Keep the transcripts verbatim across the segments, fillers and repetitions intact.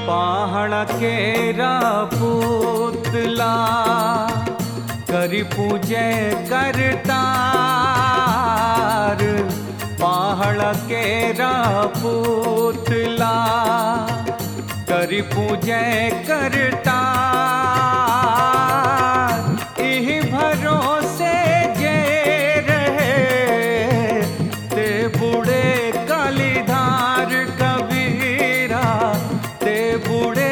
पाहण केरा पुतला करी पूजे करतार। पाहण केरा पुतला करी पूजे करतार। इह भरोसे जे रहे ते बूढ़े कालीधार कबीरा, ते बूढ़े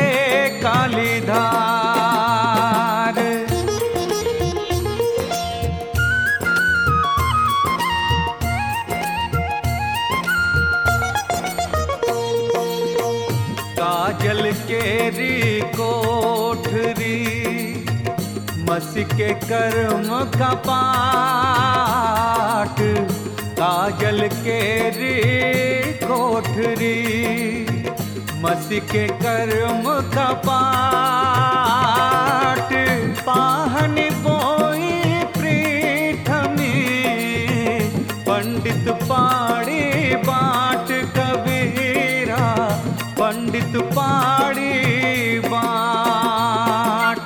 कालीधार। काजल केरी कोठरी मसी के कर्म का पाठ। काजल केरी कोठरी मसी के कर्म का पाठ। पाहन बोई प्रीठमी पंडित पाड़ी बाट कबीरा, पंडित पाड़ी बाट।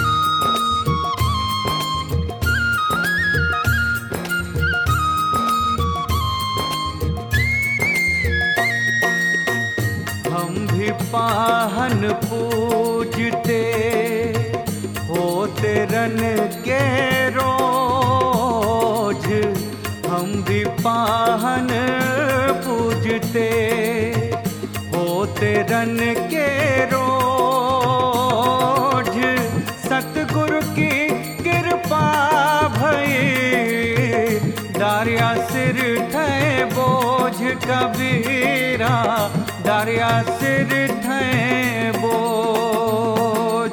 हम भी पाहन पूजते होते रन के रोज। हम भी पाहन पूजते होते रन के रोज। सतगुरु की कृपा भई डारिया सिर थे बोझ कबीरा, डारिया सिर थे बोझ।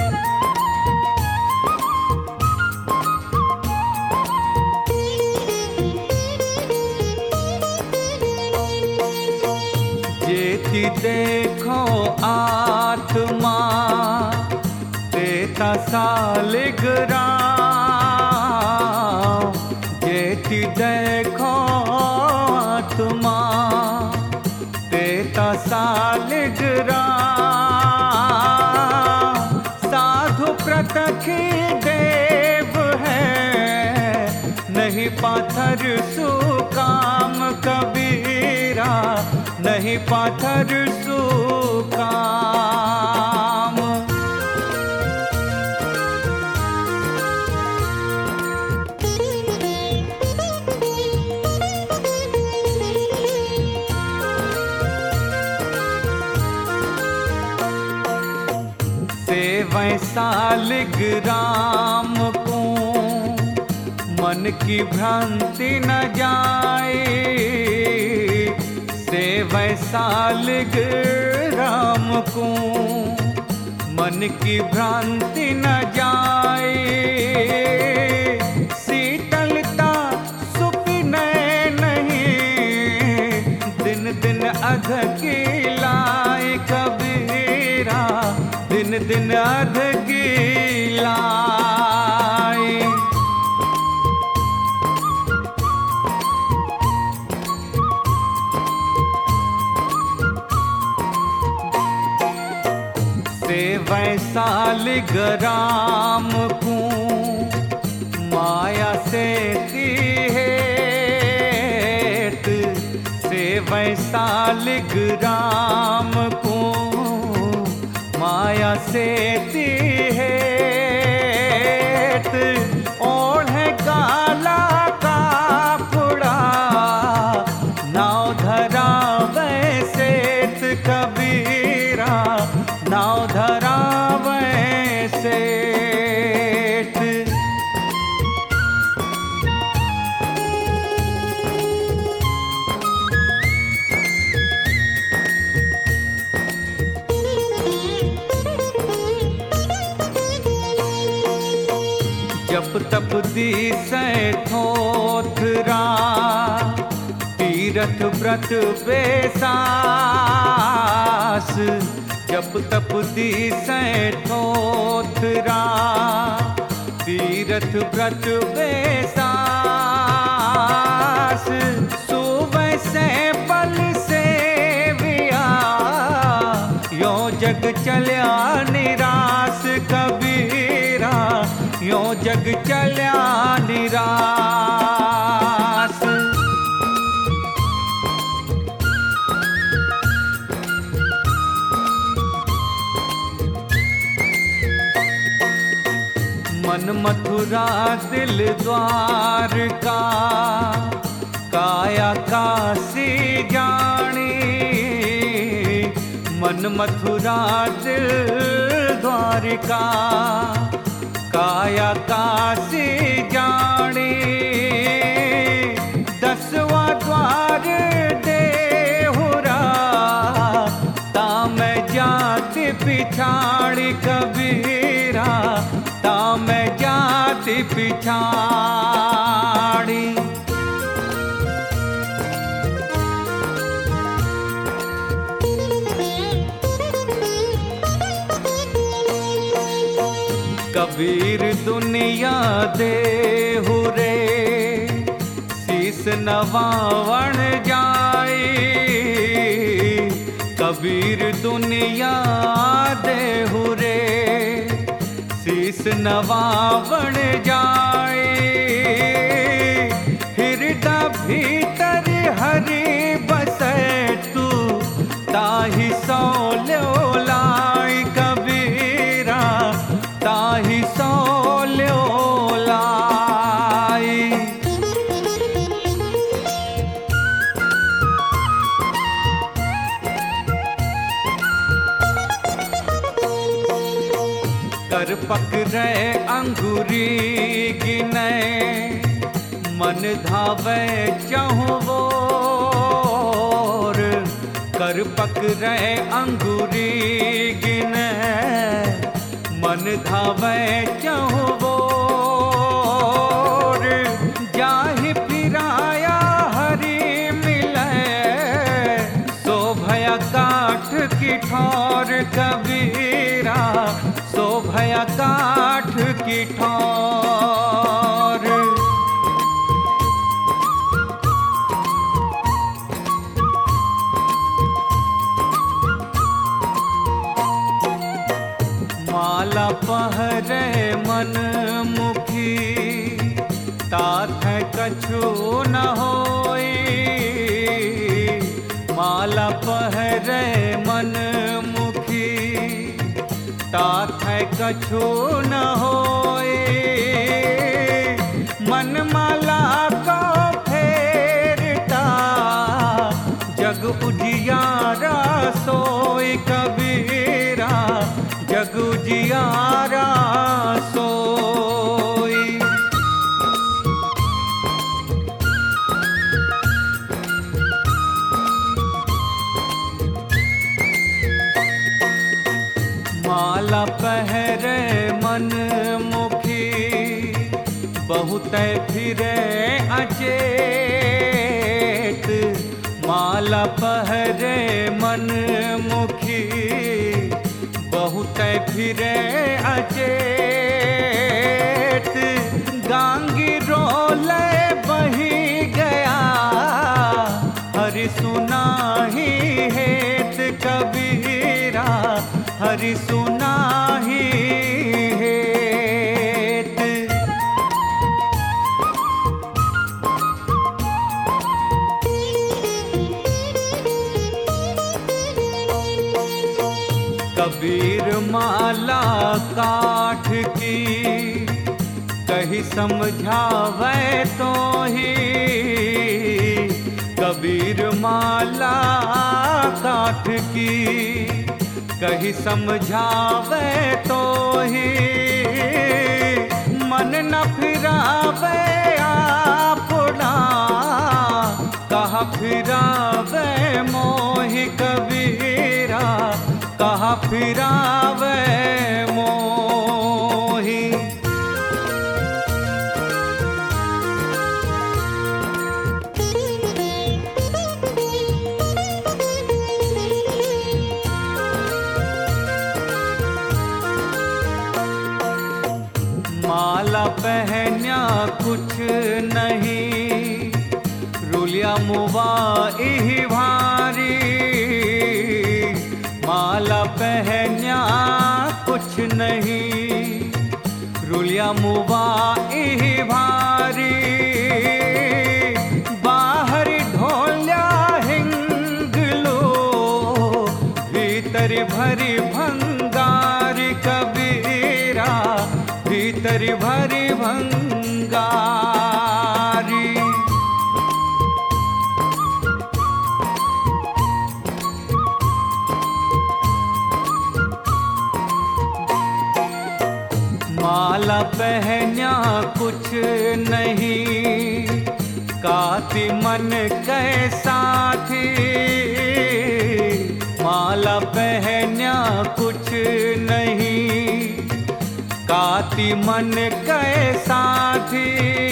जेती देखो आत्मा तेता सालिग्राम। जेती देखो आत्मा तेता सालिग्राम। साधु प्रत्यक्ष देव है नहीं पाथर सुकाम कबीरा, नहीं पाथर सुकाम। सेवै सालिग्राम को मन की भ्रांति न जाए। सेवै सालिग्राम को मन की भ्रांति न जाए। शीतलता सुपिनय नहीं दिन दिन अध की लाए कबीरा, दिन दिन अध की लाए। सेवै सालिग्राम को माया से हेत। सेवै सालिग्राम को माया से हेत। ओढ़े काला कापड़ा नाव धरा वैसेत कबीरा, नाव धरा वैसेत। जप तप दिसै थोथरा तीरथ व्रत बेसास। जप तप दिसै थोथरा तीरथ व्रत बेसास। सुबह से पल से विया यो जग चल्या निरास कबीरा, यों जग चल्या निरास। मन मथुरा दिल द्वारका, काया काशी जानी। मन मथुरा दिल द्वारका, काया काशी जानी। दसवां द्वार देहुरा, तामै जाति पिछाड़ी कबीरा, तामै जाति पिछाड़ी। कबीर दुनिया देहु रे, शीस नवावण जाई। कबीर दुनिया देहु रे, शीस नवावण जाए। हृदय भीतर हरि बसै तू, ताहि सो ल्यो लाई कबीरा, ताहि सो ल्यो लाई। कर पकड़े अंगूरी गिने, मन धावे चहुओर। कर पकड़े अंगूरी गिने, मन धावे चहुओर। जाहि फिराया हरि मिले, सो भया काठ की ठोर कबीरा, सो भया काठ की ठोर। माला पहरे मन मुखी, तात कछु न होई। माला पहरे मन मुखी, तात कछु न होए। मन माला को फेरता, जग उजियारा सोई कबीरा, जग उजियारा सोई। माला पहरे मन मुखी, बहुत फिरे अचेत। माला पहरे मन मुखी, बहुत फिरे अचेत। गांगी रोले बही गया, हरि सुनाही हेत कबीरा, हरि सुनाही हेत। कबीर माला काठ की, कही समझावे तो ही। कबीर माला काठ की, कही समझावे तो ही। मन न फिरावे आपना, कहा फिरावे मोहि कबीरा, कहा फिरावे मोहि। माला पहन्या कुछ नहीं, रुलिया मुआ इही भारी। माला पह नहीं, रुलिया मुवा इह भारी, बाहर ढोल्या हिंगलो, भीतर भरी भंगार कबीरा, भीतर भरी भंगारी। माला पहन्या कुछ नहीं, काती मन कैसा थी, माला पहन्या कुछ नहीं, काती मन कैसा थी,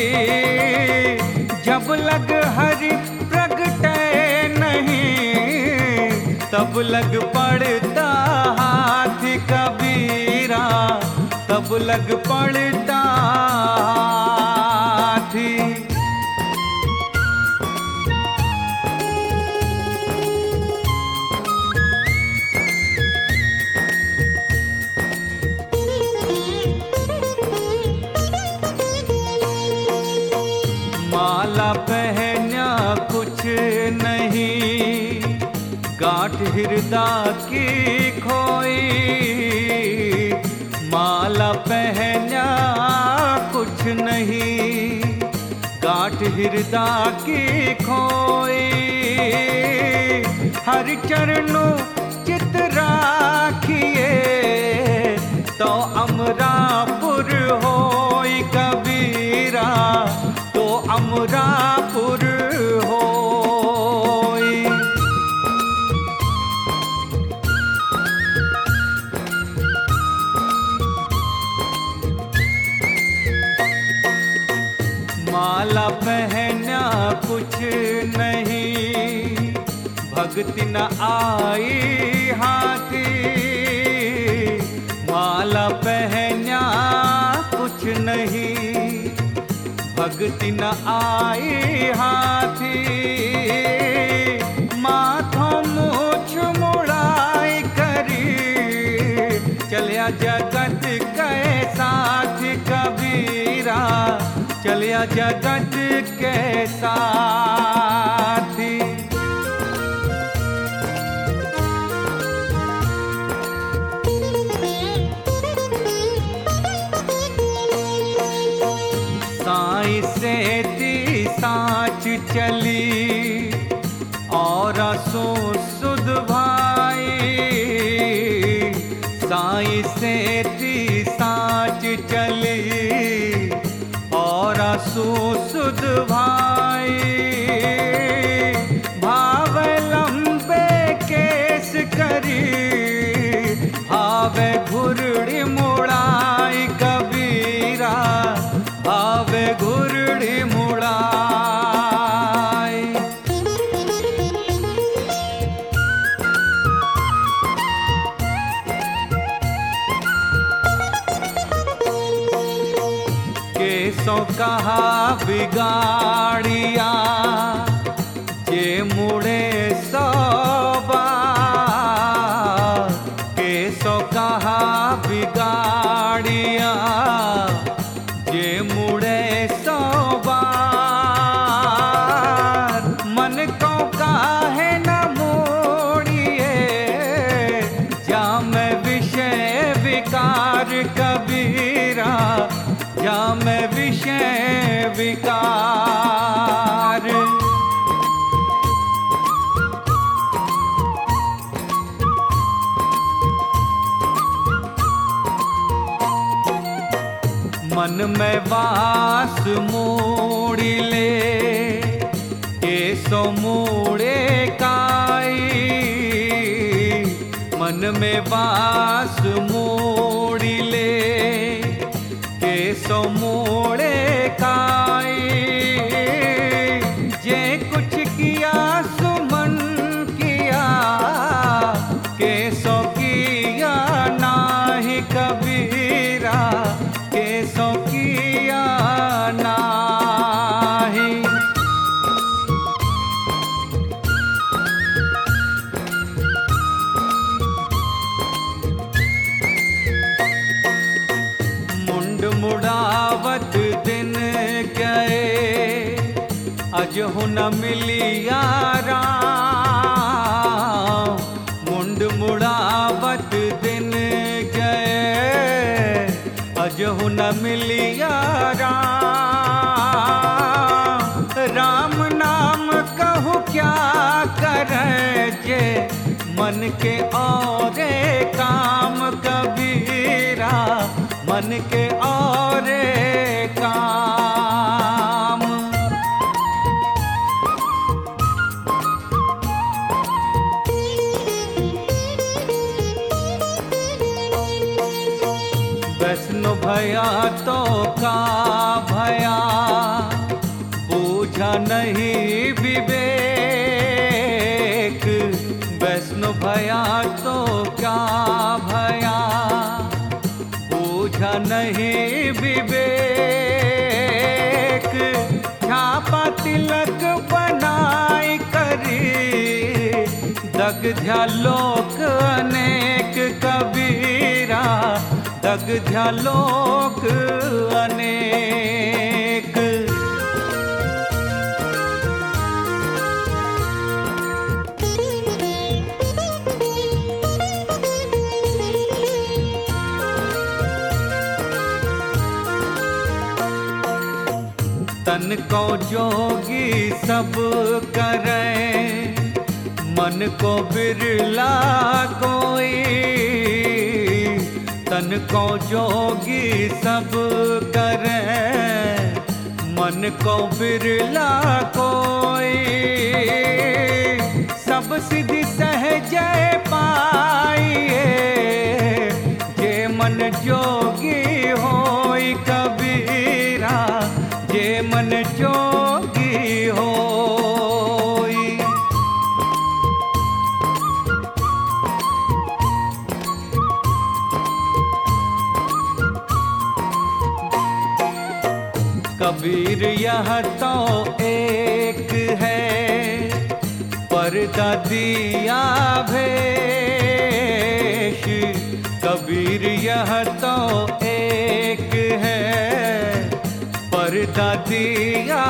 जब लग हरि प्रगटे नहीं, तब लग पड़ता हाथ कबीरा, तब लग पड़ता थी। माला पहन्या कुछ नहीं, गांठ हृदय की खोई, माला पहन्या कुछ नहीं, गांठ हृदय की खोई, हर चरणों चित राखिए, तो अमरापुर होई कबीरा, तो अमरापुर होई। माला पहन्या कुछ नहीं, भक्ति न आई हाथी, माला पहन्या कुछ नहीं, भक्ति न आई हाथी, माथों मूछ मुड़ाई करी, चलिया जगत के साथ कबीरा, चलिया जगत के साथी। साई से ती साच चली, और सो सुध भाई, साई से ती साच चली, और सो सुध भाई, भाव लंबे केस करी, भावे घुरड़ी मुड़ाई कबीरा, भावे घुरड़ी मुड़ाई। केसों कहा बिगाड़िया, जे मुड़े सोबा, केसों कहा बिगाड़िया, जे मुड़े सोबार, मन को काहे न मोड़िए, जा मैं विषय विकार कबीरा, जा मैं विषय विकार। मन में वास मोड़ी ले, केसो मोड़े काई, मन में वास मोड़ी ले, केसो मोड़े काई, जे कुछ किया सुमन किया, केसो किया नाही कबीरा, केसो किया नाही। मुड़ावत दिन गए अजहु न मिलिया राम। मुंड मुड़ावत दिन गए अजहु न मिलिया राम। राम नाम कहूँ क्या करे जे मन के औरे काम कबीरा, मन के औरे काम। वैष्णो भया तो का भया बूझा नहीं विवेक। वैष्णो भया तो क्या भया बूझा नहीं विवेक। छापा तिलक बनाई करी दग्ध्या लोक अनेक कबीरा, दग्ध्या लोक अनेक। तन को जोगी सब करे मन को बिरला कोई। तन को जोगी सब करे मन को बिरला कोई। सब सिद्धि सहजे पाइए जे मन जोगी होई कबीरा, जे मन जोगी होई। कबीर यह तो एक है पर्दा दिया भेष। कबीर यह तो एक है पर्दा दिया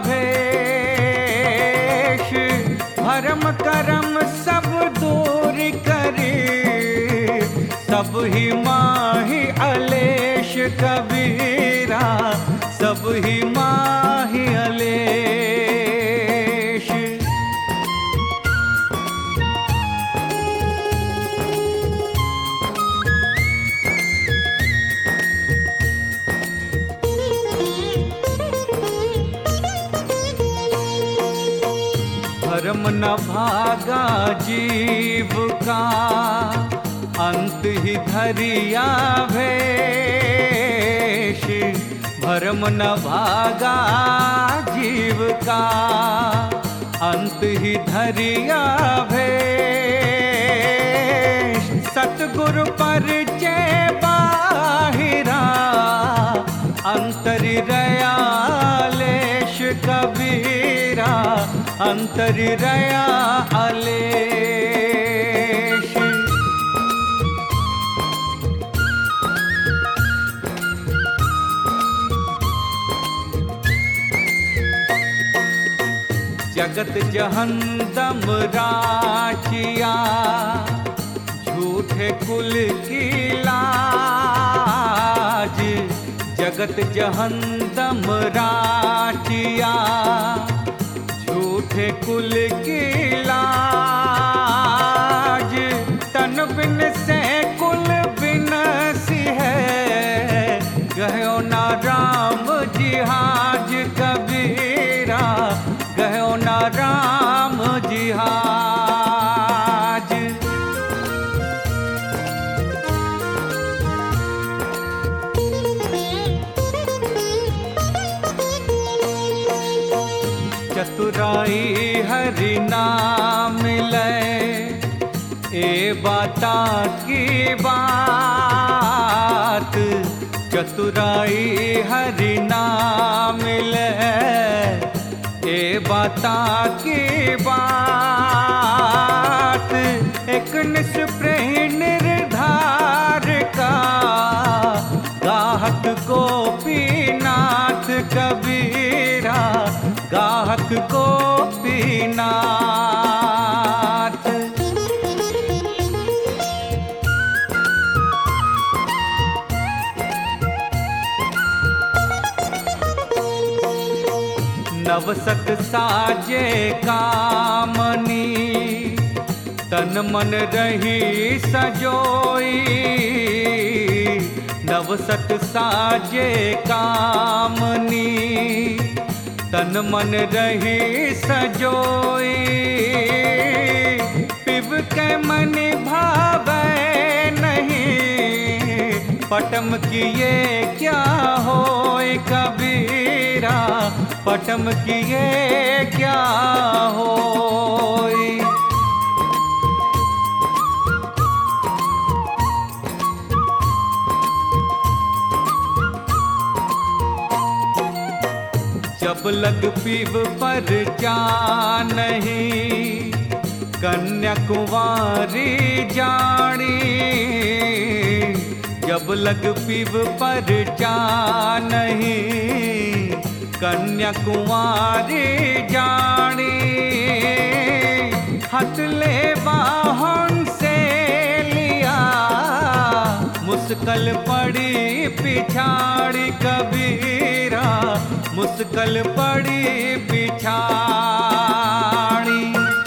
भेष। भरम करम सब दूर करी सब ही माही अलेश कबीरा, सब ही माही अलेश। धर्म न भागा जीव का अंत ही धरिया भेष। भरम न भागा जीव का अंत ही धरिया भेष। सतगुरु परिचय बाहिरा अंतरि रया लेश कबीरा, अंतरि रया अलेश। जगत जहन्नम राचिया झूठे कुल की लाज। जगत जहन्नम राचिया झूठे कुल की लाज। तन बिन से कुल बिन सी है गयो ना राम जिहाज कबीरा, गयो ना राम जिहाज। चतुराई हरि नाम ले ए बाता की बात। चतुराई हरि नाम ले ए बाता की बात। एक निष्प्रह निर्धार का गाहक को नवसत साजे कामनी, तन मन रही सजोई। नवसत साजे कामनी, तन मन रही सजोई। पिब के मन भावे नहीं, पटम किए क्या होए कबीरा, पटम किए क्या होए। जब लग पीब पर जा नहीं, कन्या कुंवारी जानी। जब लग पीब पर जा नहीं, कन्या कुंवारी जानी। हथ ले बाहों से लिया, मुश्किल पड़ी पिछाड़ी कबीरा, मुश्किल पड़ी पिछाड़ी।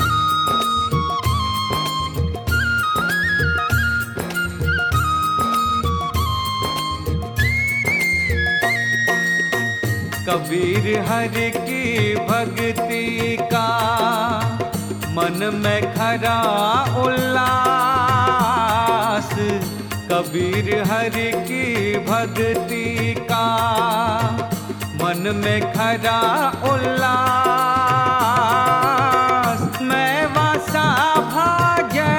कबीर हरि की भक्ति का मन में खरा उल्लास। कबीर हरि की भक्ति का मन में खरा उल्लास। मैं वासा भागे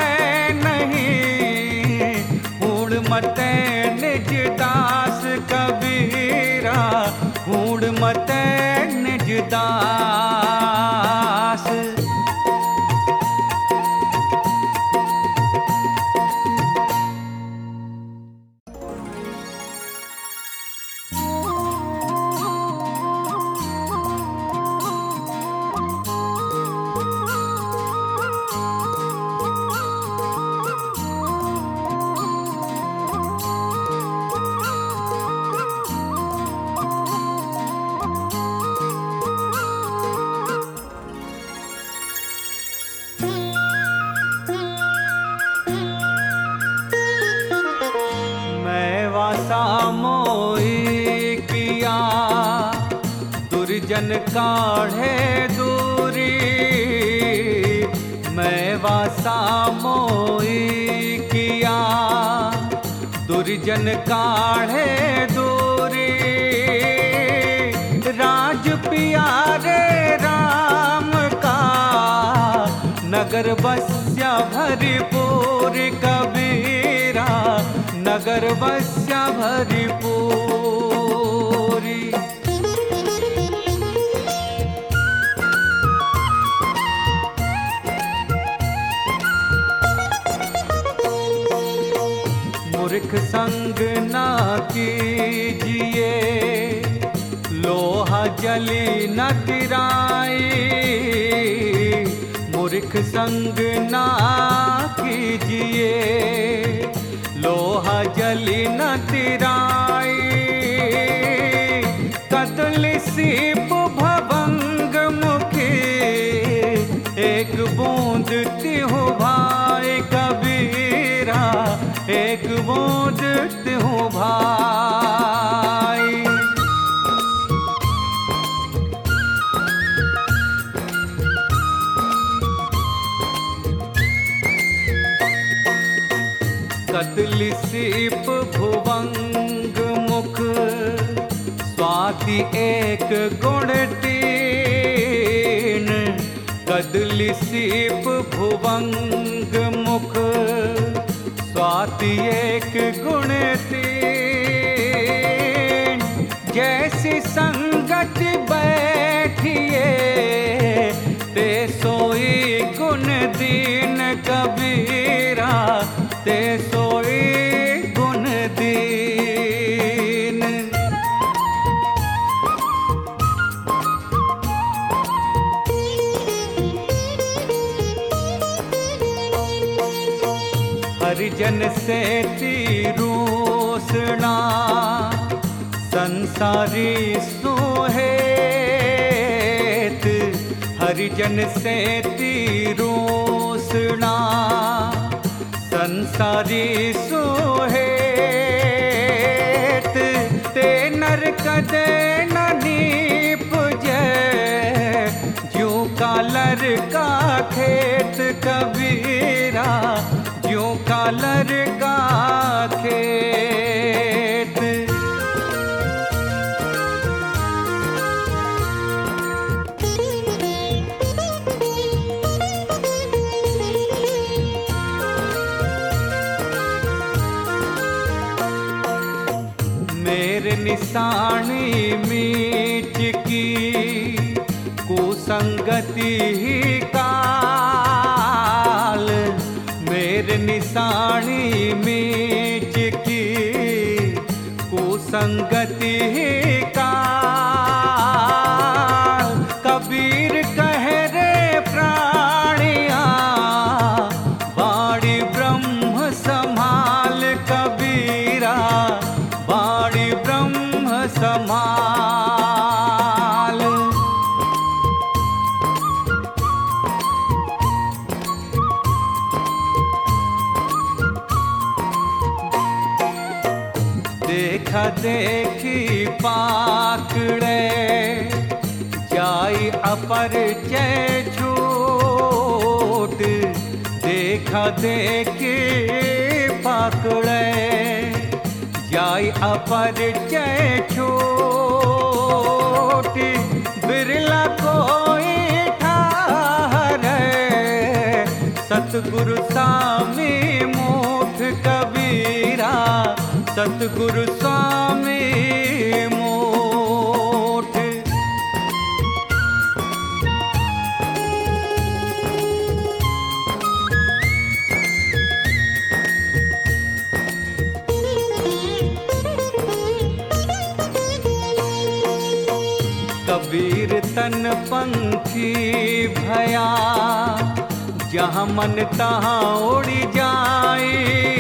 नहीं, हूड़ मते निज दास कबीरा, हूड़ मते निज दास। दुर्जन काढ़े दूरी, मैं वासा मोई किया। दुर्जन काढ़े दूरी, राज प्यारे राम का, नगर बस्या भरपूर कबीरा, नगर बस्या भरपूरी। मूर्ख संग ना कीजिए, लोहा जली न तिराई। मूर्ख संग ना कीजिए, लोहा जली न तिराई। कतल सीप भवंग मुखी, एक बूंद तिहु भाई कबीरा, एक बूंद तिहु भाई। कतली सीप भुवंग मुख, स्वाति एक गुण तीन। कदली सीप भुवंग मुख, स्वाति एक गुण तीन। जैसी संगत बैठिए, ते सोई गुण दीन कबीरा, ते सोई गुण दीन। हरिजन से तीरूसना, संसारी सोहे हरिजन से तीरोसना संसारी सोहेत ते नर कदे न नीपजे ज्यों कालर का खेत कबीरा ज्यों कालर का खेत। मेरे निशानी मीच की कुसंगति ही काल मेरे निशानी मीच की कुसंगति ही काल। कबीर कहे रे प्राणिया बाड़ी ब्रह्म संभाल कबीरा बाड़ी ब्रह्म समाल। देखा देखी पाकड़े जाई अपरिचय छूट देखा देखी पाकड़े जाई अपरिचय छूट बिरला कोई ठाहरे सतगुरु स्वामी मूठ कबीरा सतगुरु स्वामी मूठ। कबीर तन पंखी भया जहाँ मन तहाँ उड़ी जाए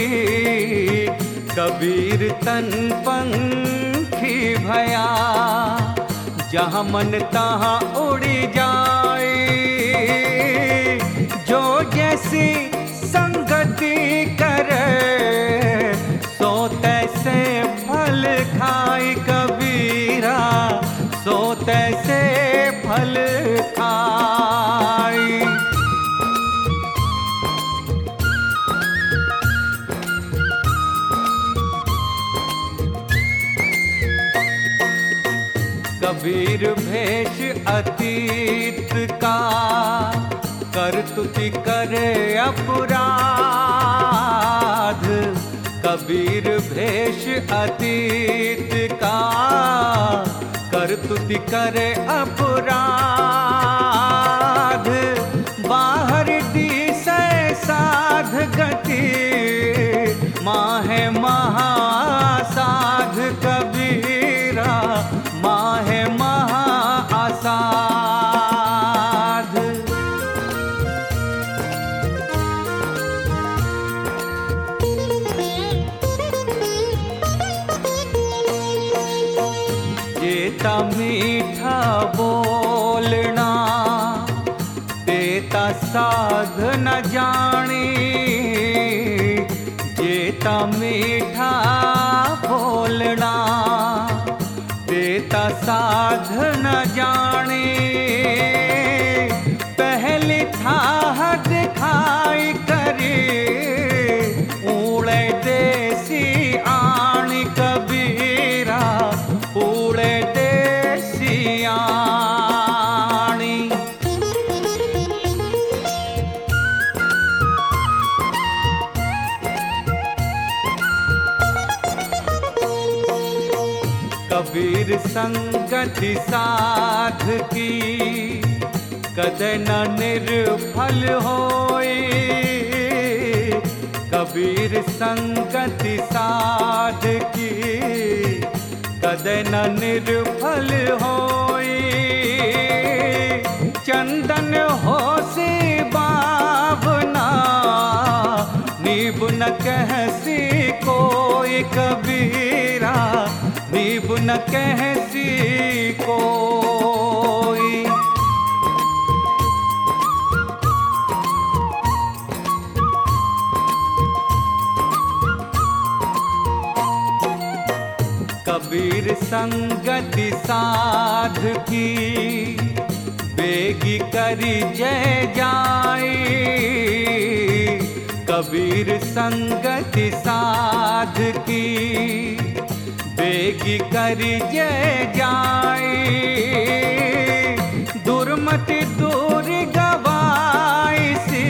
कबीर तन पंखी भया जहाँ मन तहाँ उड़ी जाए। जो जैसी संगति करे सो तैसे फल खाए कबीरा सो तैसे फल खाए। कबीर भेष अतीत का करतुति करे अपराध कबीर भेष अतीत का करतुति करे अपराध। बाहर दिसे साध गति माहे महासाध कबीरा माहे महासाध। जेता मीठा बोलना देता साध न जानी जेता मीठा बोलना देता साध न जाने पहले था दिखाई करे उड़े देसी आणी कबीरा उड़े देसी आणी। कबीर संगति साध की कदे न निर्फल होए कबीर संगति साध की कदे न निर्फल होए। चंदन होसी बावना नीब न कहसी कोई कबीरा नीब न कहसी कोई। कबीर संगति साध की, बेगी करी जय जाई। कबीर संगति साध की, बेगी करी जय जाई। दुर्मति दूर गवाई सी,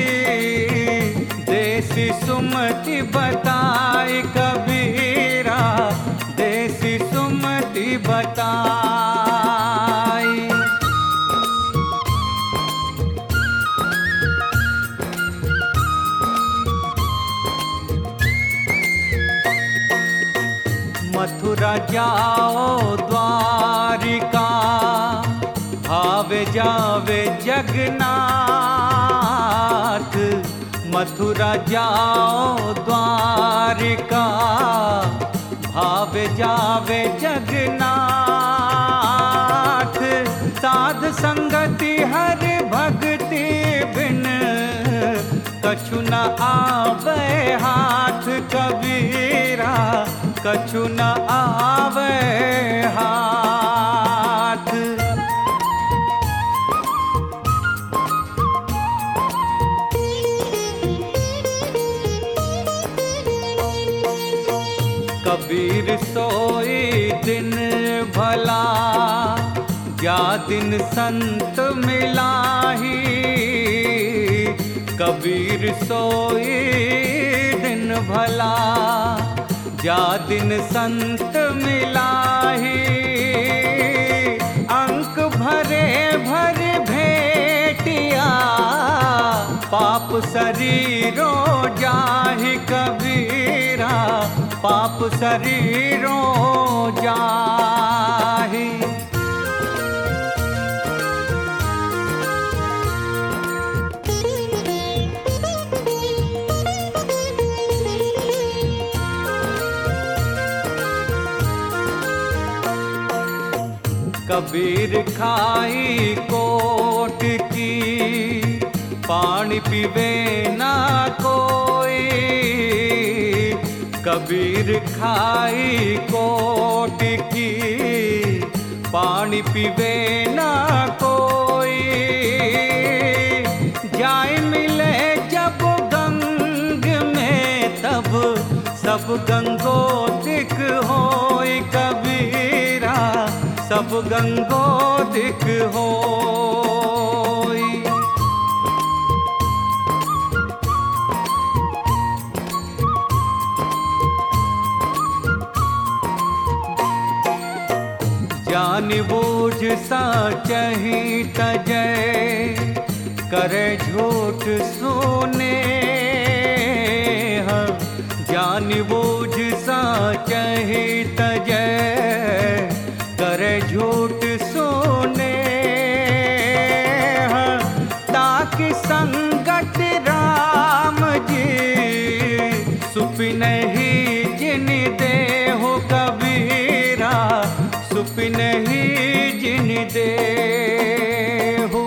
देसी सुमति बताई। कबीरा देसी सुमति बताई। मथुरा जाओ द्वारिका, भावे जावे जगन्नाथ। मथुरा जाओ द्वारिका, भावे जावे जगन्नाथ। साध संगति हर भक्ति बिन, कछु न आवे हाथ। कबीरा कछु न आवे हाथ। कबीर सोई दिन भला, या दिन संत मिलाही। कबीर सोई दिन भला, या दिन संत मिलाही। अंक भरे भर भेटिया, पाप शरीरो जाहि। कबीरा पाप शरीरो जाहि। कबीर खाई कोट की, पानी पीवे ना कोई। कबीर खाई कोट की, पानी पीवे ना कोई। जाय मिले जब गंग में, तब सब गंगोदिक होय। कबीरा सब गंगोदिक होय। जान बूझ साचहि तजय, करे झूठ सुने। जान बूझ साचहि तजय, करे झूठ सुने। ताकि संगत राम जी, सुपिनहि जिन देहु। कबीरा सुपिनहि जिन देहु।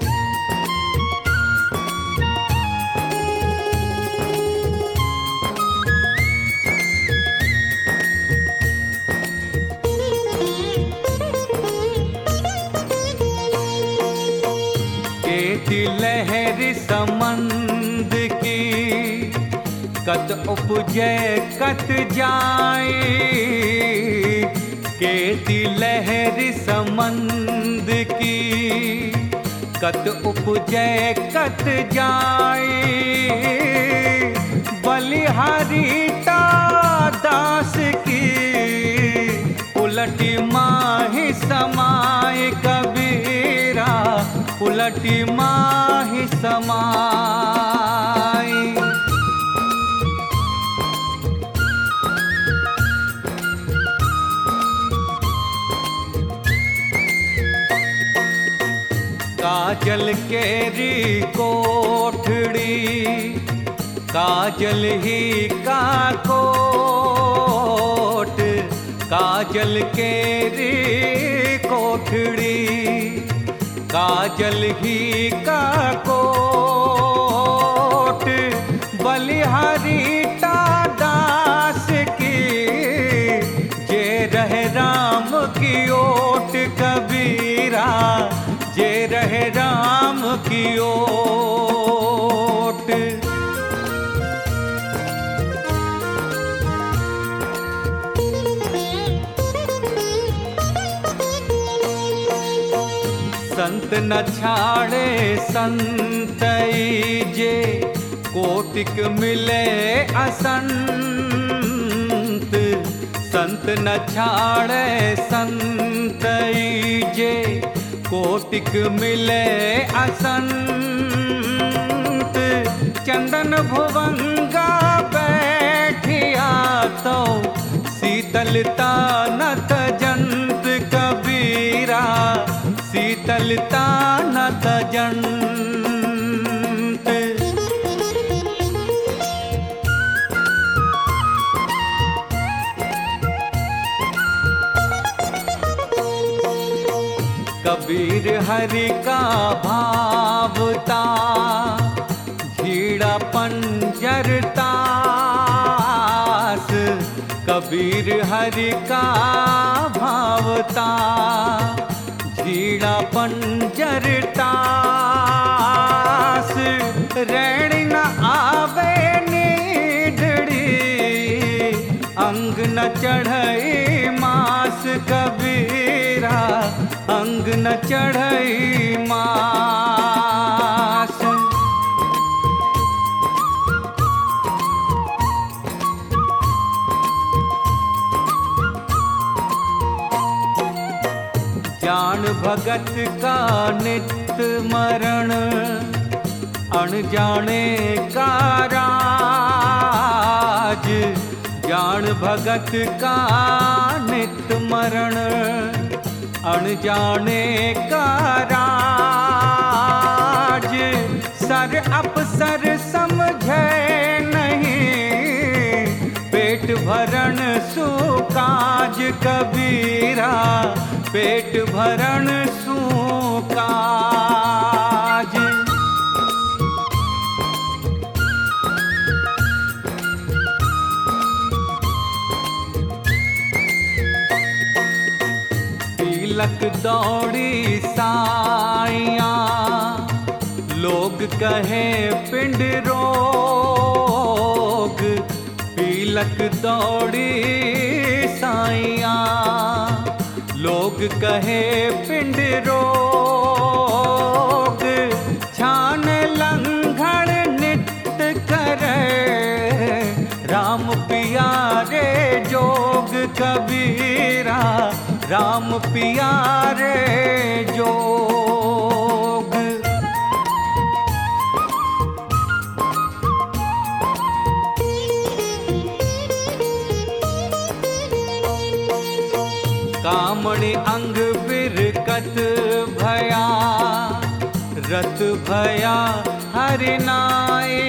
केति लहर समंद की, कत उपजय कत जाए। केति लहर समंद की, कत उपजय कत जाए। बलिहारी दास की, उलटी माहि समाय। कबीरा उलटी माहि समाय। काजल केरी कोठड़ी, काजल ही का कोट। काजल केरी कोठड़ी, काजल ही का कोट। बलिहारी दास की, जे रह संत न छाड़े संतई जे कोटिक मिले असंत। संत न छाड़े संतई जे कोटिक मिले असंत। चंदन भुवंगा बैठिया तो शीतलता न तजंत कबीरा, शीतलता न तजंत। कबीर हरि का भावता झीड़ा पंजरतास। कबीर हरि का भावता झीड़ा पंजरतास। रैण न आवे नीडड़ी अंग न चढ़ई मास कबीरा, अंग न चढ़ई मास। जान भगत का नित मरण अनजाने का राज। जान भगत का नित मरण अनजाने का राज। सर अपसर समझे नहीं पेट भरण सुकाज कबीरा, पेट भरण सुकाज। तिलक दौड़ी साइया लोग कहे पिंड रोग। तिलक दौड़ी साइया लोग कहे पिंड रोग। छान लंघन नित्य करे राम पियारे जोग कबीरा, राम पियारे जोग। कामणि अंग बिरकत भया रत भया हरिनाई।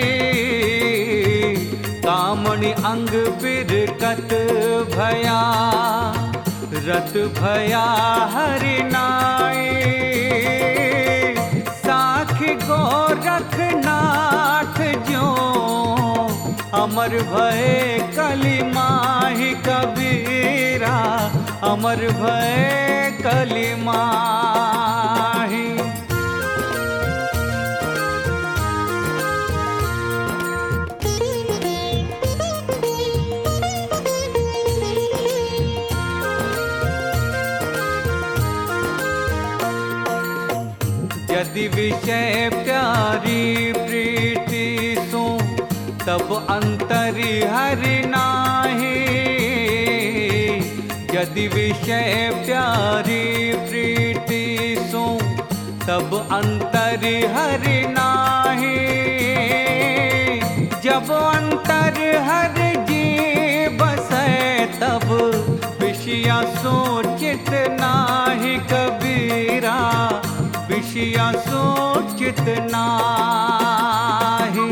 कामणि अंग बिरकत भया रत भया हरिनाई। साखी गोरखनाथ जो अमर भय कली माही कबीरा, अमर भय कली माही। यदि विषय प्यारी प्रीति सो तब अंतरि हरि नाही। यदि विषय प्यारी प्रीति सो तब अंतरि हरि नाही। जब अंतर हरि जी बसे तब विषया सोचित नाही कबीरा, विषया सोचित नाही।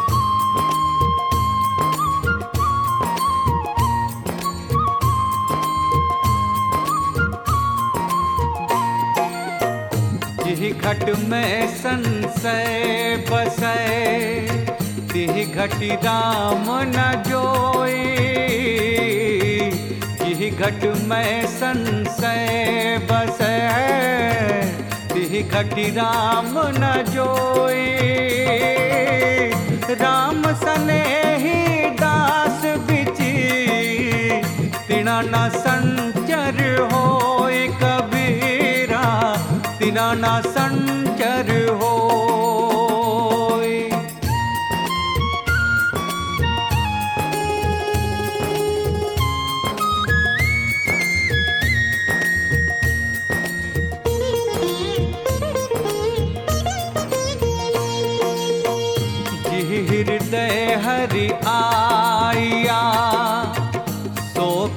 जिहि घट में संशय बसै तिहि घटी राम न जोई। जिहि घट में संशय बसै तिहि घटी राम न जोई। राम सनेही दास बिची तिना न संचर होय कबीरा, तिना न संचर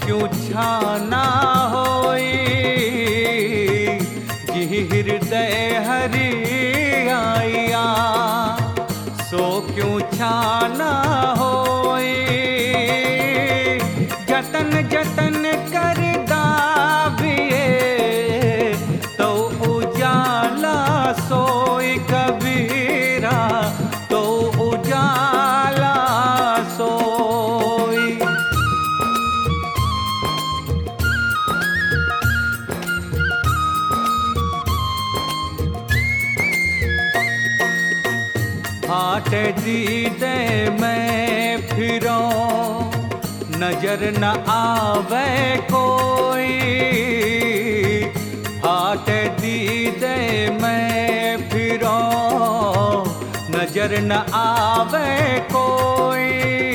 क्यों छाना होई, जिहि हृदय हरि आइया, सो क्यों छाना होई। जतन जतन कर दाबिए, तो उजाला सोई कबीरा, तो उजाला सोई। हाट दीदे मैं फिरो, नजर न आवे कोई। हाट दीदे मैं फिरो, नजर न आवे कोई।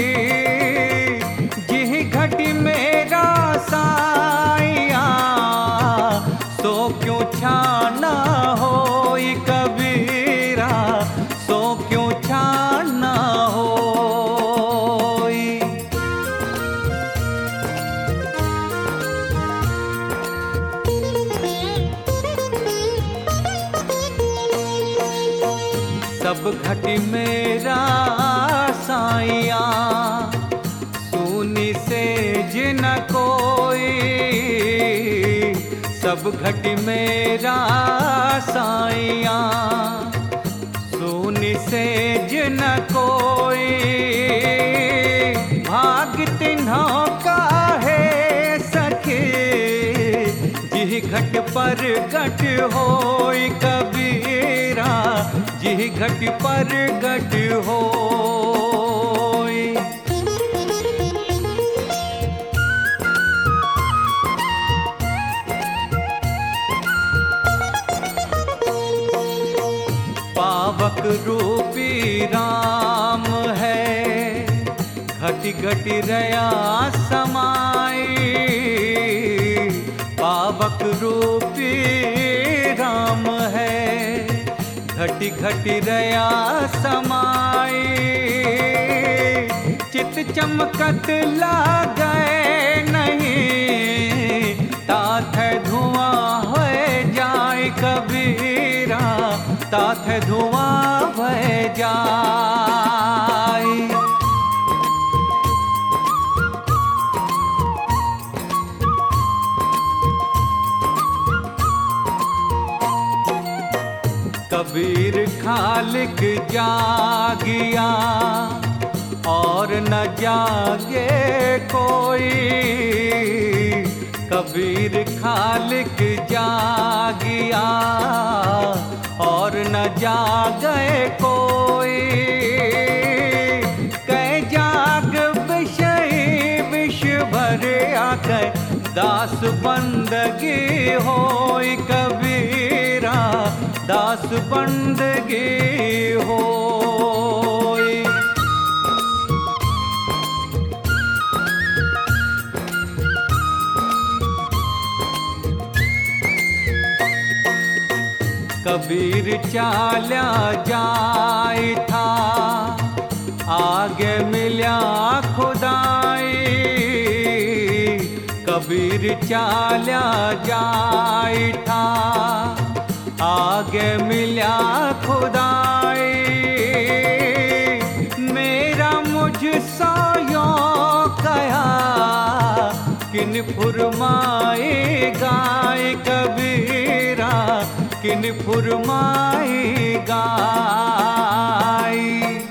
जिह घटी मेरा साइया, सो क्यों छाना होई कबीरा, सो क्यों छाना होई। सब घटी मेरा साइया, सुनी से जिन कोई। सब घटी मेरा साइया, सुनी से जिन कोई। भाग तिन्हों का है सखे, जिह घट पर घट होई कबीरा, जिह घट पर घट होई। पावक रूपी राम है, घटी घटी रया समाई। पावक रूपी राम है, घटी घटी रया समाई। चित चमकत लागै नहीं, तात धुआं हो जाए कबीरा, तात धुआं हो जाए। कबीर खालिक जागिया, और न जागे कोई। कबीर खालिक जागिया, और न जागे कोई। कै जाग विषय विष भर आकै, दास बंदगी होई कबीरा, दास बंदगी होई। कबीर चाल्या जाय था, आगे मिल्या खुदाई। कबीर चाल्या जाय था, आगे मिल्या खुदाई। मेरा मुझसा यो कया, किन फुरमाए गाय कबीरा, किन फुरमाए गाय।